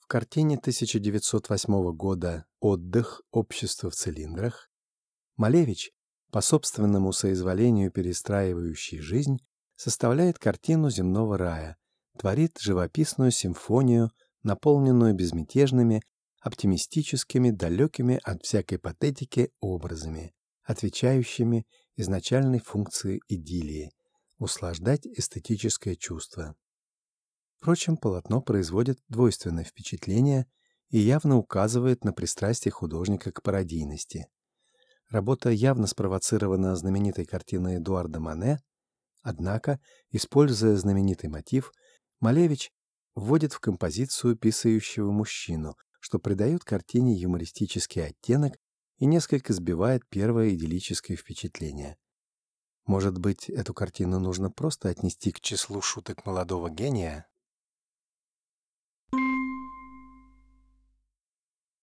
картине 1908 года «Отдых. Общество в цилиндрах» Малевич, по собственному соизволению перестраивающий жизнь, составляет картину земного рая, творит живописную симфонию, наполненную безмятежными, оптимистическими, далекими от всякой патетики образами, отвечающими изначальной функции идиллии – услаждать эстетическое чувство. Впрочем, полотно производит двойственное впечатление и явно указывает на пристрастие художника к пародийности. Работа явно спровоцирована знаменитой картиной Эдуарда Мане, однако, используя знаменитый мотив, Малевич вводит в композицию писающего мужчину, что придает картине юмористический оттенок и несколько сбивает первое идиллическое впечатление. Может быть, эту картину нужно просто отнести к числу шуток молодого гения?